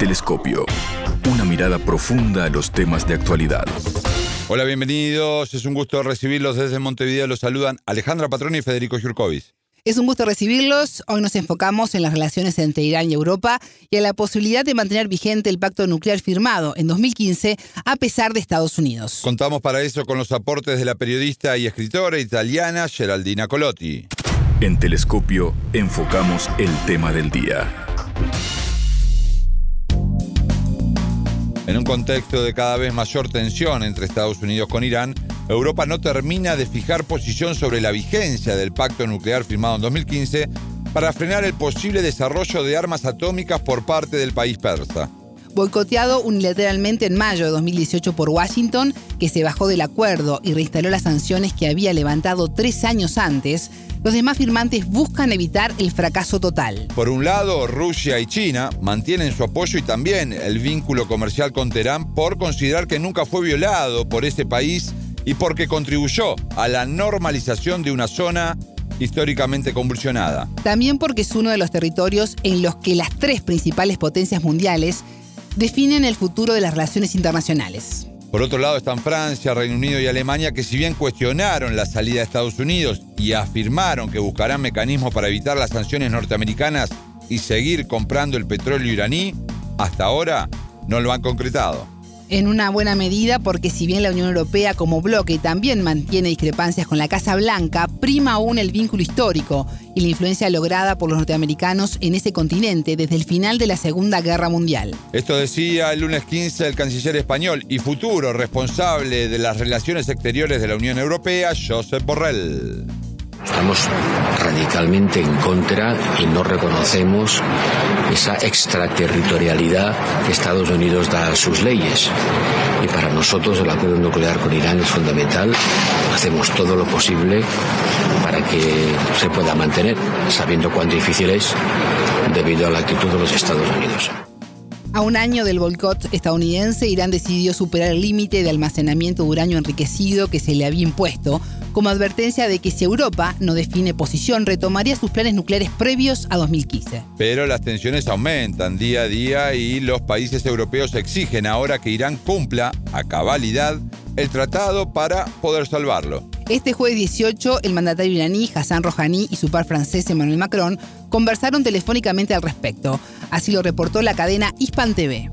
Telescopio. Una mirada profunda a los temas de actualidad. Hola, bienvenidos. Es un gusto recibirlos desde Montevideo. Los saludan Alejandra Patroni y Federico Jurkovic. Es un gusto recibirlos. Hoy nos enfocamos en las relaciones entre Irán y Europa y en la posibilidad de mantener vigente el pacto nuclear firmado en 2015 a pesar de Estados Unidos. Contamos para eso con los aportes de la periodista y escritora italiana Geraldina Colotti. En Telescopio enfocamos el tema del día. En un contexto de cada vez mayor tensión entre Estados Unidos con Irán, Europa no termina de fijar posición sobre la vigencia del pacto nuclear firmado en 2015 para frenar el posible desarrollo de armas atómicas por parte del país persa. Boicoteado unilateralmente en mayo de 2018 por Washington, que se bajó del acuerdo y reinstaló las sanciones que había levantado 3 años antes, los demás firmantes buscan evitar el fracaso total. Por un lado, Rusia y China mantienen su apoyo y también el vínculo comercial con Teherán por considerar que nunca fue violado por ese país y porque contribuyó a la normalización de una zona históricamente convulsionada. También porque es uno de los territorios en los que las 3 principales potencias mundiales definen el futuro de las relaciones internacionales. Por otro lado están Francia, Reino Unido y Alemania, que si bien cuestionaron la salida de Estados Unidos y afirmaron que buscarán mecanismos para evitar las sanciones norteamericanas y seguir comprando el petróleo iraní, hasta ahora no lo han concretado. En una buena medida porque si bien la Unión Europea como bloque también mantiene discrepancias con la Casa Blanca, prima aún el vínculo histórico y la influencia lograda por los norteamericanos en ese continente desde el final de la Segunda Guerra Mundial. Esto decía el lunes 15 el canciller español y futuro responsable de las relaciones exteriores de la Unión Europea, Josep Borrell. Estamos radicalmente en contra y no reconocemos esa extraterritorialidad que Estados Unidos da a sus leyes. Y para nosotros el acuerdo nuclear con Irán es fundamental. Hacemos todo lo posible para que se pueda mantener, sabiendo cuán difícil es debido a la actitud de los Estados Unidos. A un año del boicot estadounidense, Irán decidió superar el límite de almacenamiento de uranio enriquecido que se le había impuesto, como advertencia de que si Europa no define posición, retomaría sus planes nucleares previos a 2015. Pero las tensiones aumentan día a día y los países europeos exigen ahora que Irán cumpla a cabalidad el tratado para poder salvarlo. Este jueves 18, el mandatario iraní Hassan Rouhani y su par francés Emmanuel Macron conversaron telefónicamente al respecto. Así lo reportó la cadena Hispan TV.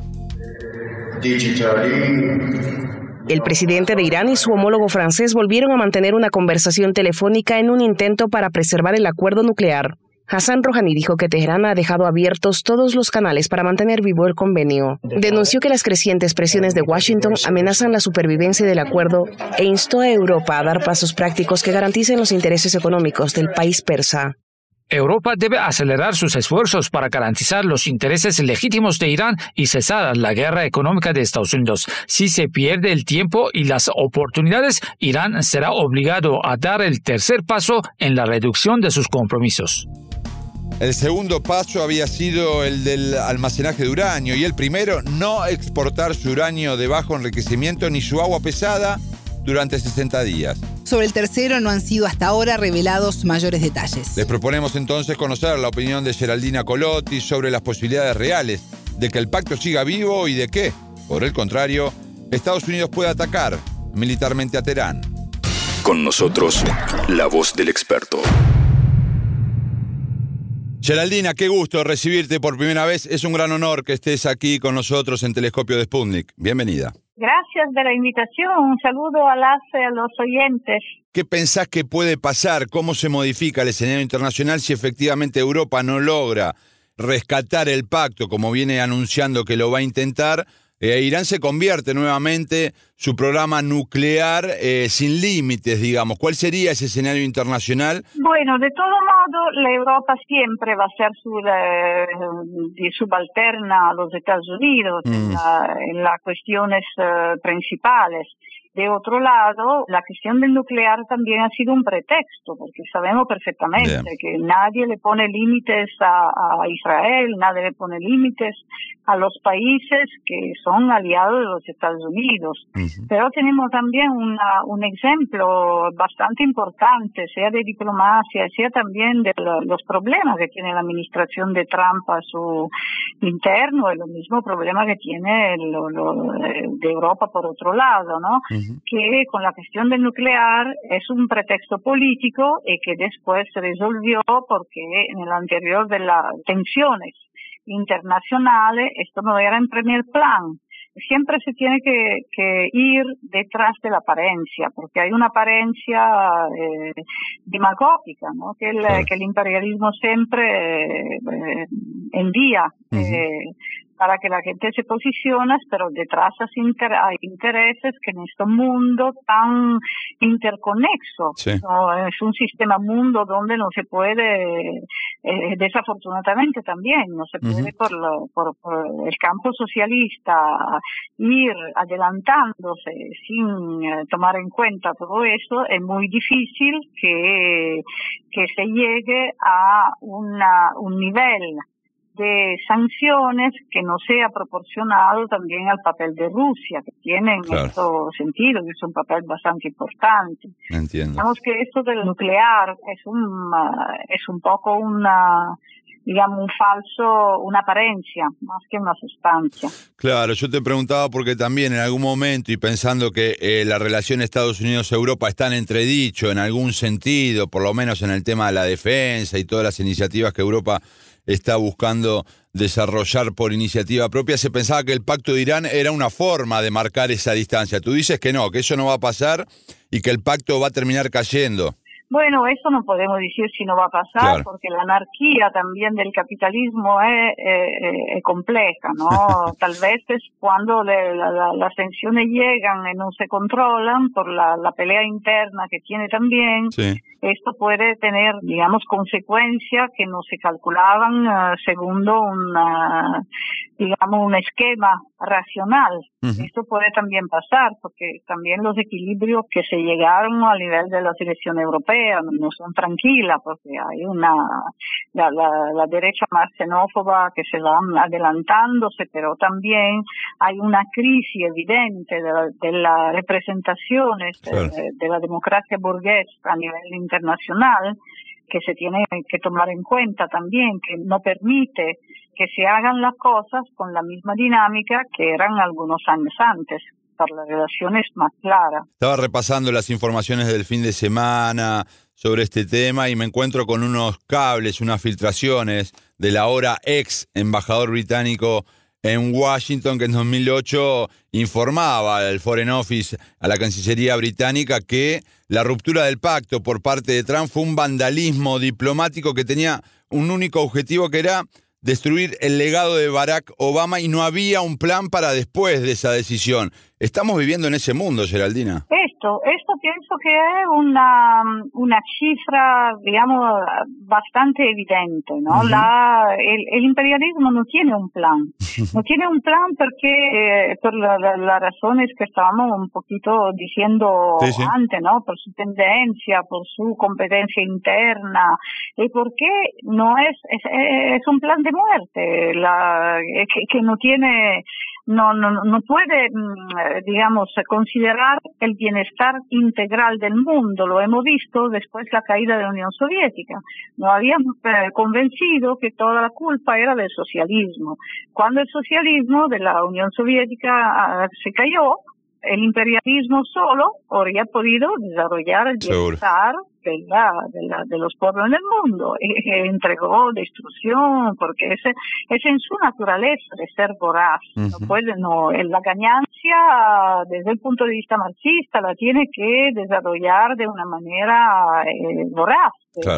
El presidente de Irán y su homólogo francés volvieron a mantener una conversación telefónica en un intento para preservar el acuerdo nuclear. Hassan Rouhani dijo que Teherán ha dejado abiertos todos los canales para mantener vivo el convenio. Denunció que las crecientes presiones de Washington amenazan la supervivencia del acuerdo e instó a Europa a dar pasos prácticos que garanticen los intereses económicos del país persa. Europa debe acelerar sus esfuerzos para garantizar los intereses legítimos de Irán y cesar la guerra económica de Estados Unidos. Si se pierde el tiempo y las oportunidades, Irán será obligado a dar el tercer paso en la reducción de sus compromisos. El segundo paso había sido el del almacenaje de uranio y el primero, no exportar su uranio de bajo enriquecimiento ni su agua pesada durante 60 días. Sobre el tercero no han sido hasta ahora revelados mayores detalles. Les proponemos entonces conocer la opinión de Geraldina Colotti sobre las posibilidades reales de que el pacto siga vivo y de que, por el contrario, Estados Unidos pueda atacar militarmente a Teherán. Con nosotros, la voz del experto. Geraldina, qué gusto recibirte por primera vez. Es un gran honor que estés aquí con nosotros en Telescopio de Sputnik. Bienvenida. Gracias de la invitación. Un saludo a los oyentes. ¿Qué pensás que puede pasar? ¿Cómo se modifica el escenario internacional si efectivamente Europa no logra rescatar el pacto, como viene anunciando que lo va a intentar? Irán se convierte nuevamente su programa nuclear sin límites, digamos. ¿Cuál sería ese escenario internacional? Bueno, de todo modo, la Europa siempre va a ser subalterna a los Estados Unidos en las cuestiones principales. De otro lado, la cuestión del nuclear también ha sido un pretexto, porque sabemos perfectamente que nadie le pone límites a Israel, nadie le pone límites a los países que son aliados de los Estados Unidos. Pero tenemos también un ejemplo bastante importante, sea de diplomacia, sea también de los problemas que tiene la administración de Trump a su interno, y lo mismo problema que tiene de Europa por otro lado, ¿no? Que con la cuestión del nuclear es un pretexto político y que después se resolvió porque en el anterior de las tensiones internacionales esto no era en primer plan. Siempre se tiene que ir detrás de la apariencia, porque hay una apariencia demagógica, ¿no? Que el imperialismo siempre envía para que la gente se posicione, pero detrás hay intereses que en este mundo tan interconexo, ¿no? Es un sistema mundo donde no se puede, desafortunadamente también, no se puede por el campo socialista ir adelantándose sin tomar en cuenta todo eso. Es muy difícil que se llegue a un nivel de sanciones que no sea proporcionado también al papel de Rusia, que tiene en este sentido, que es un papel bastante importante. Entiendo. Digamos que esto del nuclear es un poco una apariencia, más que una sustancia. Claro, yo te preguntaba porque también en algún momento, y pensando que la relación Estados Unidos-Europa está en entredicho en algún sentido, por lo menos en el tema de la defensa y todas las iniciativas que Europa está buscando desarrollar por iniciativa propia, se pensaba que el pacto de Irán era una forma de marcar esa distancia. Tú dices que no, que eso no va a pasar y que el pacto va a terminar cayendo. Bueno, eso no podemos decir si no va a pasar, porque la anarquía también del capitalismo es compleja, ¿no? Tal vez es cuando las tensiones llegan y no se controlan por la pelea interna que tiene también. Esto puede tener, digamos, consecuencias que no se calculaban según un esquema racional. Esto puede también pasar, porque también los equilibrios que se llegaron a nivel de la selección europea no son tranquilas, porque hay la derecha más xenófoba que se va adelantándose, pero también hay una crisis evidente de las representaciones de la democracia burguesa a nivel internacional, que se tiene que tomar en cuenta también, que no permite que se hagan las cosas con la misma dinámica que eran algunos años antes, para las relaciones más claras. Estaba repasando las informaciones del fin de semana sobre este tema y me encuentro con unos cables, unas filtraciones del ahora ex embajador británico en Washington, que en 2008 informaba al Foreign Office, a la Cancillería británica, que la ruptura del pacto por parte de Trump fue un vandalismo diplomático que tenía un único objetivo, que era destruir el legado de Barack Obama, y no había un plan para después de esa decisión. Estamos viviendo en ese mundo, Geraldina. Esto pienso que es una cifra, digamos, bastante evidente, ¿no? El imperialismo no tiene un plan. No tiene un plan porque, por las razones que estábamos un poquito diciendo antes, ¿no? Por su tendencia, por su competencia interna, y porque no es un plan de muerte, que no tiene... No puede, digamos, considerar el bienestar integral del mundo. Lo hemos visto después de la caída de la Unión Soviética. Nos habíamos convencido que toda la culpa era del socialismo. Cuando el socialismo de la Unión Soviética se cayó, el imperialismo solo habría podido desarrollar el bienestar de los pueblos en el mundo. Entregó destrucción, porque es en su naturaleza de ser voraz. La ganancia, desde el punto de vista marxista, la tiene que desarrollar de una manera voraz.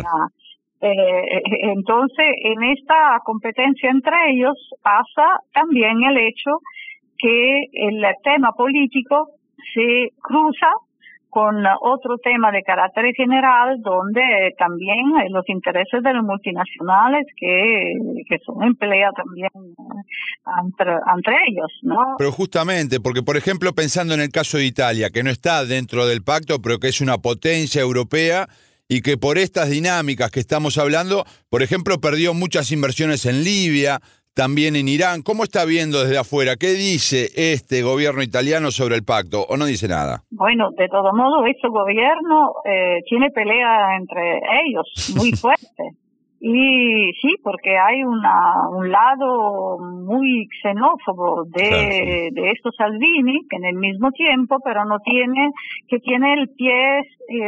Entonces, en esta competencia entre ellos pasa también el hecho que el tema político se cruza con otro tema de carácter general, donde también los intereses de los multinacionales que son en pelea también entre ellos, ¿no? Pero justamente, porque por ejemplo, pensando en el caso de Italia, que no está dentro del pacto, pero que es una potencia europea y que por estas dinámicas que estamos hablando, por ejemplo, perdió muchas inversiones en Libia, también en Irán. ¿Cómo está viendo desde afuera? ¿Qué dice este gobierno italiano sobre el pacto? ¿O no dice nada? Bueno, de todo modo, este gobierno tiene pelea entre ellos muy fuerte. Y sí, porque hay un lado muy xenófobo de estos Salvini, que en el mismo tiempo, pero tiene el pie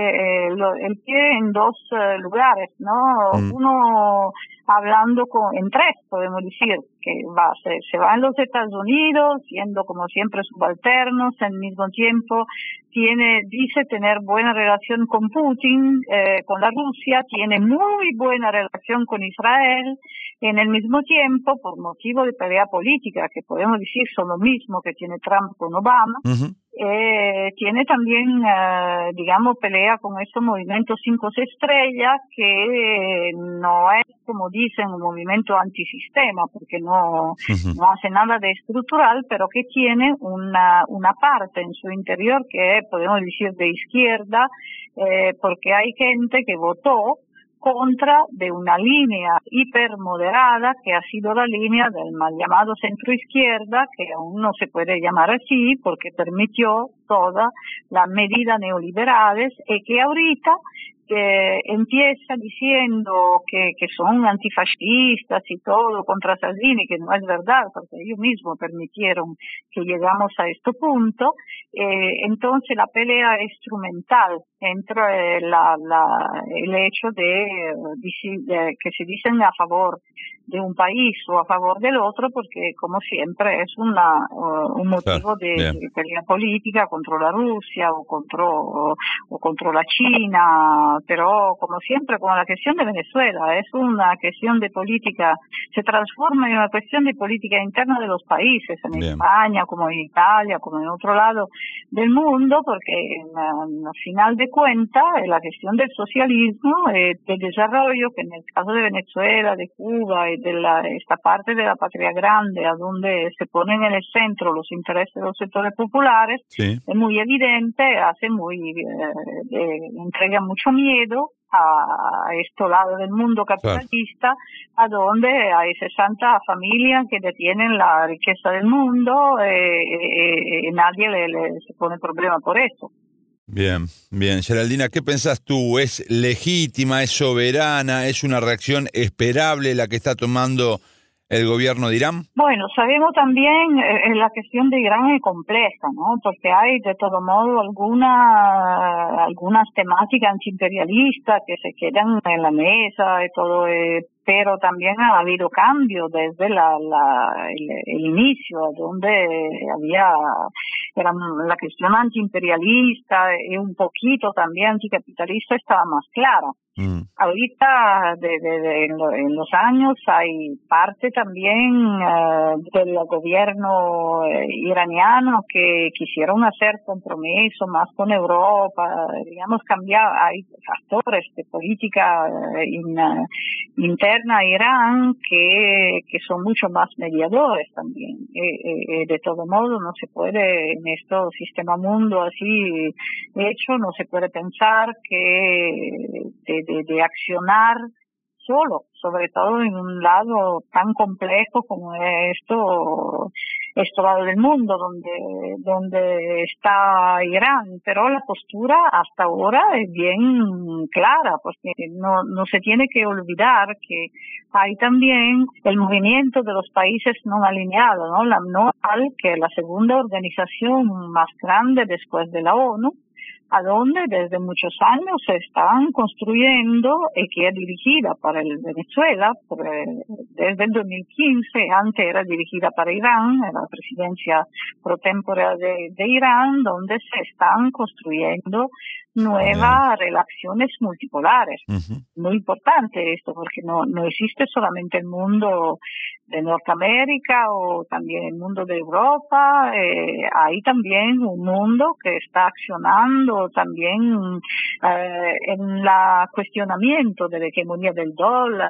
en dos lugares, ¿no? Uno hablando en tres, podemos decir, que se va en los Estados Unidos, siendo como siempre subalternos, al mismo tiempo dice tener buena relación con Putin, con la Rusia, tiene muy buena relación con Israel, en el mismo tiempo, por motivo de pelea política, que podemos decir son lo mismo que tiene Trump con Obama, tiene también, digamos, pelea con estos movimientos 5 estrellas, que no es, como dicen, un movimiento antisistema, porque no hace nada de estructural, pero que tiene una parte en su interior que es, podemos decir, de izquierda, porque hay gente que votó contra de una línea hipermoderada que ha sido la línea del mal llamado centro-izquierda, que aún no se puede llamar así porque permitió todas las medidas neoliberales y que ahorita empieza diciendo que son antifascistas y todo contra Salvini, que no es verdad, porque ellos mismos permitieron que llegamos a este punto. Entonces la pelea instrumental entre el hecho de que se dicen a favor de un país o a favor del otro, porque como siempre es un motivo de pelea política contra la Rusia o contra la China, pero como siempre, como la cuestión de Venezuela, es una cuestión de política, se transforma en una cuestión de política interna de los países, en España, como en Italia, como en otro lado del mundo, porque al final de cuentas, la cuestión del socialismo, del desarrollo, que en el caso de Venezuela, de Cuba y de esta parte de la patria grande, a donde se ponen en el centro los intereses de los sectores populares, es muy evidente, entrega mucho miedo a este lado del mundo capitalista, a donde hay 60 familias que detienen la riqueza del mundo, y nadie se pone problema por eso. Bien, Geraldina, ¿qué pensás tú? ¿Es legítima, es soberana, es una reacción esperable la que está tomando el gobierno de Irán? Bueno, sabemos también la cuestión de Irán es compleja, ¿no? Porque hay de todo modo algunas temáticas antiimperialistas que se quedan en la mesa y todo, pero también ha habido cambios desde el inicio, donde era la cuestión antiimperialista y un poquito también anticapitalista estaba más clara. Ahorita, en los años, hay parte también del gobierno iraniano que quisieron hacer compromiso más con Europa, digamos, cambiar. Hay factores de política interna a Irán que son mucho más mediadores también. De todo modo, no se puede, en este sistema mundo así hecho, no se puede pensar que de accionar solo, sobre todo en un lado tan complejo como es este lado del mundo donde está Irán, pero la postura hasta ahora es bien clara, porque no se tiene que olvidar que hay también el movimiento de los países no alineados, ¿no? La MNOAL, que es la segunda organización más grande después de la ONU, a donde desde muchos años se están construyendo y que es dirigida para el Venezuela, desde el 2015, antes era dirigida para Irán, era la presidencia pro tempore de Irán, donde se están construyendo nuevas relaciones multipolares. Muy importante esto, porque no existe solamente el mundo de Norteamérica o también el mundo de Europa, hay también un mundo que está accionando también en el cuestionamiento de la hegemonía del dólar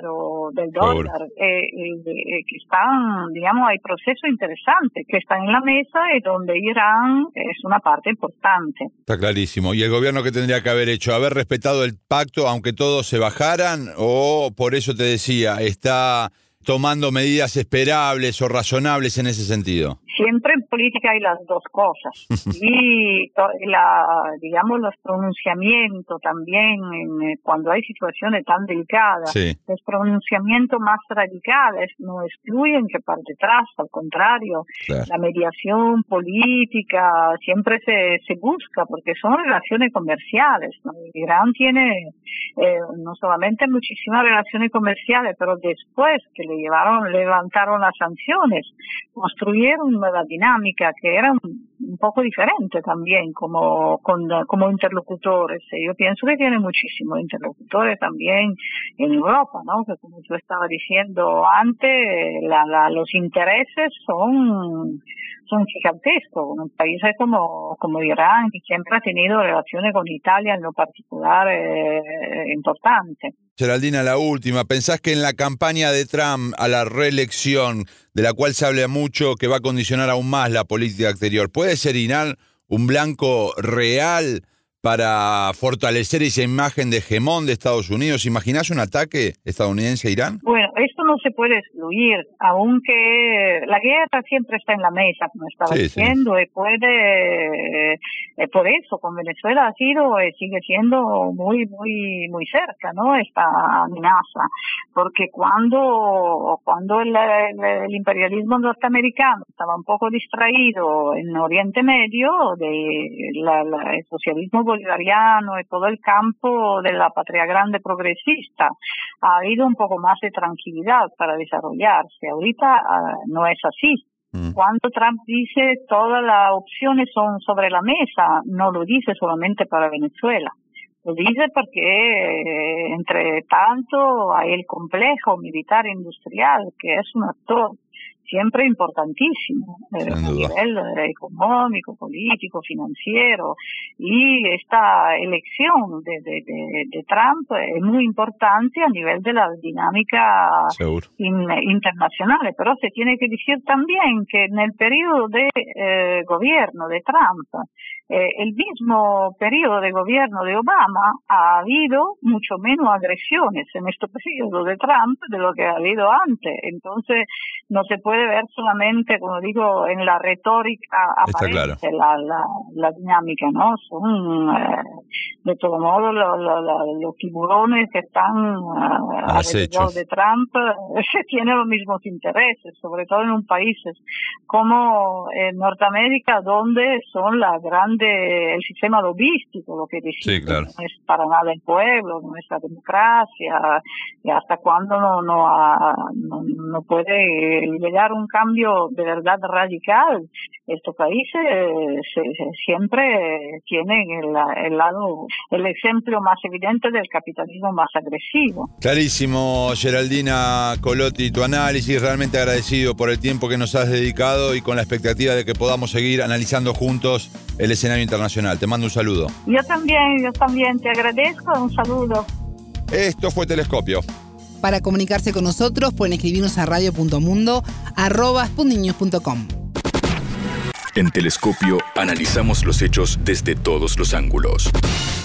que están, digamos, hay procesos interesantes que están en la mesa y donde Irán es una parte importante. Está clarísimo. ¿Y el gobierno qué tendría que haber hecho? ¿Haber respetado el pacto aunque todos se bajaran? ¿O, por eso te decía, está tomando medidas esperables o razonables en ese sentido? Siempre en política hay las dos cosas. Y digamos, los pronunciamientos también, cuando hay situaciones tan delicadas, los pronunciamientos más radicales no excluyen que par detrás, al contrario, la mediación política siempre se busca, porque son relaciones comerciales, ¿no? Irán tiene no solamente muchísimas relaciones comerciales, pero después que levantaron las sanciones, construyeron nueva dinámica que era un poco diferente también como interlocutores. Yo pienso que tiene muchísimos interlocutores también en Europa, ¿no? Que como yo estaba diciendo antes, los intereses son gigantescos. Un país como Irán, que siempre ha tenido relaciones con Italia en lo particular importante. Geraldina, la última. ¿Pensás que en la campaña de Trump a la reelección, de la cual se habla mucho, que va a condicionar aún más la política exterior, puede ser Irán un blanco real para fortalecer esa imagen de hegemón de Estados Unidos? ¿Imaginás un ataque estadounidense a Irán? Bueno, esto no se puede excluir, aunque la guerra siempre está en la mesa, como estaba diciendo, y puede, por eso con Venezuela ha sido, sigue siendo muy, muy, muy cerca, ¿no? Esta amenaza, porque cuando el imperialismo norteamericano estaba un poco distraído en Oriente Medio, el socialismo bolivariano y todo el campo de la patria grande progresista, ha habido un poco más de tranquilidad para desarrollarse. Ahorita no es así. Cuando Trump dice todas las opciones son sobre la mesa, no lo dice solamente para Venezuela. Lo dice porque, entre tanto, hay el complejo militar industrial, que es un actor siempre importantísimo a nivel económico, político, financiero, y esta elección de Trump es muy importante a nivel de la dinámica internacional, pero se tiene que decir también que en el periodo de gobierno de Trump, el mismo periodo de gobierno de Obama, ha habido mucho menos agresiones en este periodo de Trump de lo que ha habido antes. Entonces no se puede ver solamente, como digo, en la retórica aparece la dinámica, ¿no? Son de todo modo los tiburones que están alrededor de Trump tienen los mismos intereses, sobre todo en un país como Norteamérica, donde son el sistema logístico lo que decide, no es para nada el pueblo, no es la democracia, y hasta cuándo no puede llegar un cambio de verdad radical. Estos países siempre tienen el ejemplo más evidente del capitalismo más agresivo. Clarísimo, Geraldina Colotti, tu análisis, realmente agradecido por el tiempo que nos has dedicado y con la expectativa de que podamos seguir analizando juntos el escenario internacional. Te mando un saludo. Yo también te agradezco, un saludo. Esto fue Telescopio. Para comunicarse con nosotros pueden escribirnos a radio.mundo@sputniknews.com. En Telescopio analizamos los hechos desde todos los ángulos.